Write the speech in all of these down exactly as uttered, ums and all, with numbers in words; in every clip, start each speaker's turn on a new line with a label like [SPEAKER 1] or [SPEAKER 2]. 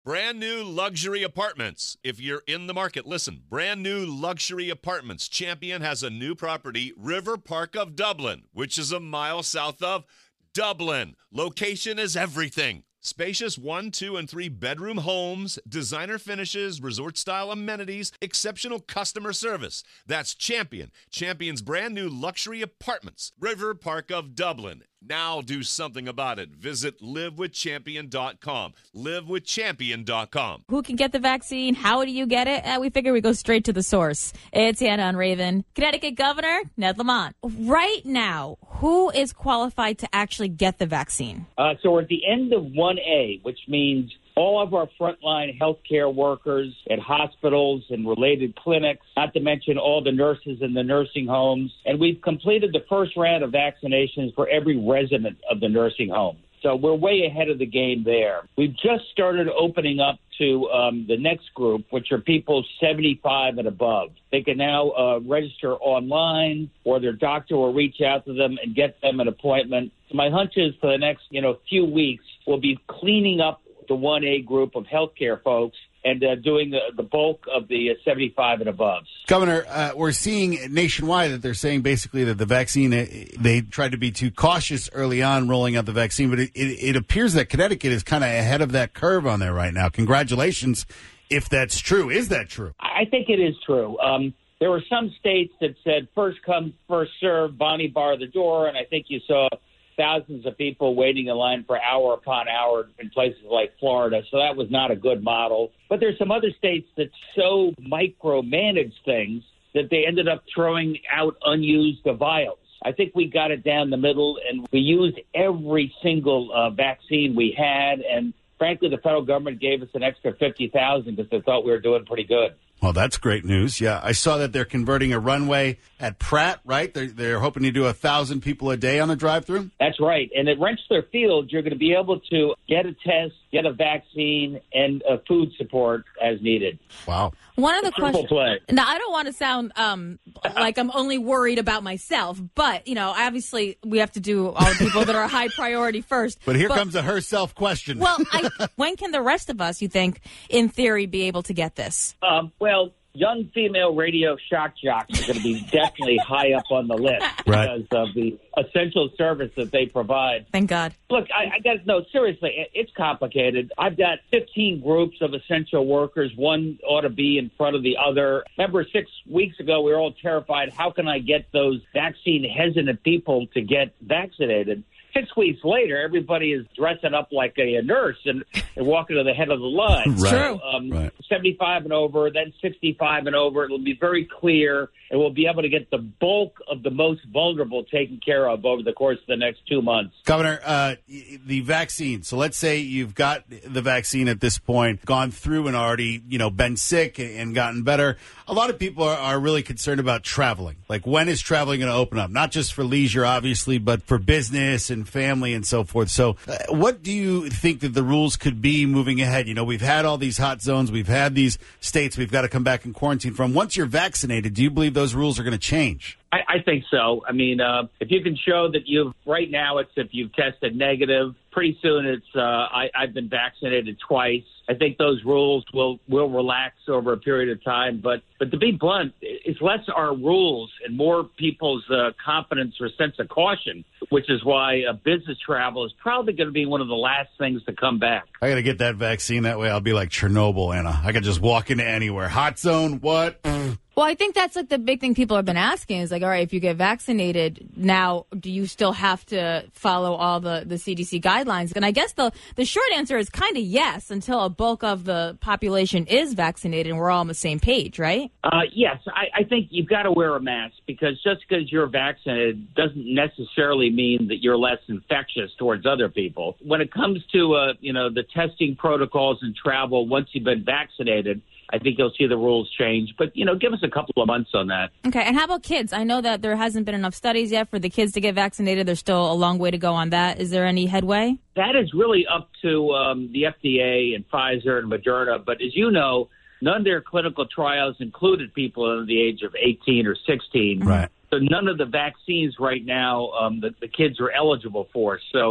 [SPEAKER 1] Brand new luxury apartments. If you're in the market, listen. Brand new luxury apartments. Champion has a new property, River Park of Dublin, which is a mile south of Dublin. Location is everything. Spacious one, two, and three bedroom homes, designer finishes, resort-style amenities, exceptional customer service. That's Champion. Champion's brand new luxury apartments. River Park of Dublin. Now do something about it. Visit live with champion dot com. live with champion dot com.
[SPEAKER 2] Who can get the vaccine? How do you get it? Uh, we figure we go straight to the source. It's Hannah on Raven. Connecticut Governor Ned Lamont. Right now, who is qualified to actually get the vaccine?
[SPEAKER 3] Uh, so we're at the end of one A, which means all of our frontline healthcare workers at hospitals and related clinics, not to mention all the nurses in the nursing homes. And we've completed the first round of vaccinations for every resident of the nursing home. So we're way ahead of the game there. We've just started opening up to um, the next group, which are people seventy-five and above. They can now uh, register online, or their doctor will reach out to them and get them an appointment. So my hunch is for the next, you know, few weeks, we'll be cleaning up the one A group of healthcare folks and uh, doing the, the bulk of the uh, seventy-five and above.
[SPEAKER 4] Governor, uh, we're seeing nationwide that they're saying basically that the vaccine, uh, they tried to be too cautious early on rolling out the vaccine, but it, it, it appears that Connecticut is kind of ahead of that curve on there right now. Congratulations, if that's true. Is that true?
[SPEAKER 3] I think it is true. Um, there were some states that said first come, first serve, Bonnie bar the door, and I think you saw thousands of people waiting in line for hour upon hour in places like Florida. So that was not a good model. But there's some other states that so micromanage things that they ended up throwing out unused vials. I think we got it down the middle, and we used every single uh, vaccine we had. And frankly, the federal government gave us an extra fifty thousand because they thought we were doing pretty good.
[SPEAKER 4] Well, that's great news. Yeah, I saw that they're converting a runway at Pratt, right? They're, they're hoping to do a thousand people a day on the drive-through.
[SPEAKER 3] That's right. And at Rensselaer Field, you're going to be able to get a test, get a vaccine, and uh, food support as needed.
[SPEAKER 4] Wow.
[SPEAKER 2] One of the questions.
[SPEAKER 3] Play.
[SPEAKER 2] Now, I don't want to sound um, like I'm only worried about myself, but, you know, obviously we have to do all the people that are high priority first.
[SPEAKER 4] But here
[SPEAKER 2] but,
[SPEAKER 4] comes a herself question.
[SPEAKER 2] Well, I, when can the rest of us, you think, in theory, be able to get this?
[SPEAKER 3] Um, well, young female radio shock jocks are going to be definitely high up on the list
[SPEAKER 4] right.
[SPEAKER 3] because of the essential service that they provide.
[SPEAKER 2] Thank God.
[SPEAKER 3] Look, I, I got to know, seriously, it, it's complicated. I've got fifteen groups of essential workers. One ought to be in front of the other. Remember, six weeks ago, we were all terrified. How can I get those vaccine-hesitant people to get vaccinated? Six weeks later, everybody is dressing up like a, a nurse and, and walking to the head of the line.
[SPEAKER 4] Right.
[SPEAKER 2] True.
[SPEAKER 3] Um,
[SPEAKER 4] right.
[SPEAKER 3] seventy-five and over, then sixty-five and over. It'll be very clear, and we'll be able to get the bulk of the most vulnerable taken care of over the course of the next two months.
[SPEAKER 4] Governor, uh, the vaccine. So let's say you've got the vaccine at this point, gone through and already, you know, been sick and gotten better. A lot of people are, are really concerned about traveling. Like, when is traveling going to open up? Not just for leisure, obviously, but for business and family and so forth. So uh, what do you think that the rules could be moving ahead? You know, we've had all these hot zones. We've had these states we've got to come back and quarantine from. Once you're vaccinated, do you believe those rules are going to change?
[SPEAKER 3] I, I think so. I mean, uh, if you can show that you've, right now it's if you've tested negative, pretty soon it's, uh, I, I've been vaccinated twice. I think those rules will, will relax over a period of time. But, but to be blunt, it's less our rules and more people's uh, confidence or sense of caution, which is why uh, business travel is probably going to be one of the last things to come back.
[SPEAKER 4] I got to get that vaccine. That way I'll be like Chernobyl, Anna. I can just walk into anywhere. Hot zone, what?
[SPEAKER 2] Well, I think that's like the big thing people have been asking is like, all right, if you get vaccinated, now do you still have to follow all the, the C D C guidelines? And I guess the, the short answer is kind of yes, until a bulk of the population is vaccinated and we're all on the same page, right?
[SPEAKER 3] Uh, yes, I, I think you've got to wear a mask because just because you're vaccinated doesn't necessarily mean that you're less infectious towards other people. When it comes to, uh, you know, the testing protocols and travel, once you've been vaccinated, I think you'll see the rules change. But, you know, give us a couple of months on that.
[SPEAKER 2] Okay. And how about kids? I know that there hasn't been enough studies yet for the kids to get vaccinated. There's still a long way to go on that. Is there any headway?
[SPEAKER 3] That is really up to um, the F D A and Pfizer and Moderna. But as you know, none of their clinical trials included people under the age of eighteen or sixteen.
[SPEAKER 4] Right.
[SPEAKER 3] So none of the vaccines right now um, that the kids are eligible for. So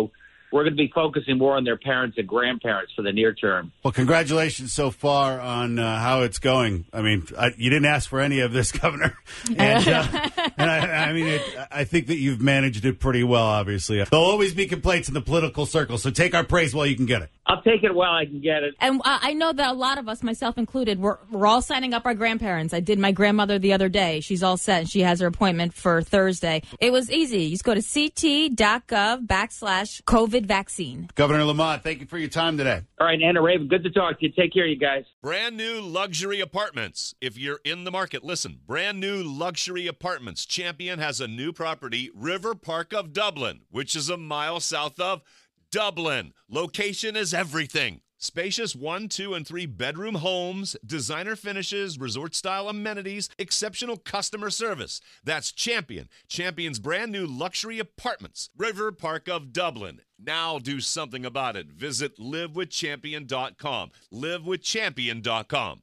[SPEAKER 3] we're going to be focusing more on their parents and grandparents for the near term.
[SPEAKER 4] Well, congratulations so far on uh, how it's going. I mean, I, you didn't ask for any of this, Governor. And, uh, and I, I mean, it, I think that you've managed it pretty well, obviously. There'll always be complaints in the political circle, so take our praise while you can get it.
[SPEAKER 3] I'll take it while I can get it.
[SPEAKER 2] And uh, I know that a lot of us, myself included, we're, we're all signing up our grandparents. I did my grandmother the other day. She's all set. She has her appointment for Thursday. It was easy. You just go to ct.gov backslash COVID vaccine.
[SPEAKER 4] Governor Lamont, thank you for your time today.
[SPEAKER 3] All right, Anna Raven, good to talk to you. Take care, you guys.
[SPEAKER 1] Brand new luxury apartments. If you're in the market, listen. Brand new luxury apartments. Champion has a new property, River Park of Dublin, which is a mile south of Dublin. Location is everything. Spacious one, two, and three bedroom homes, designer finishes, resort-style amenities, exceptional customer service. That's Champion. Champion's brand new luxury apartments, River Park of Dublin. Now do something about it. Visit live with champion dot com. live with champion dot com.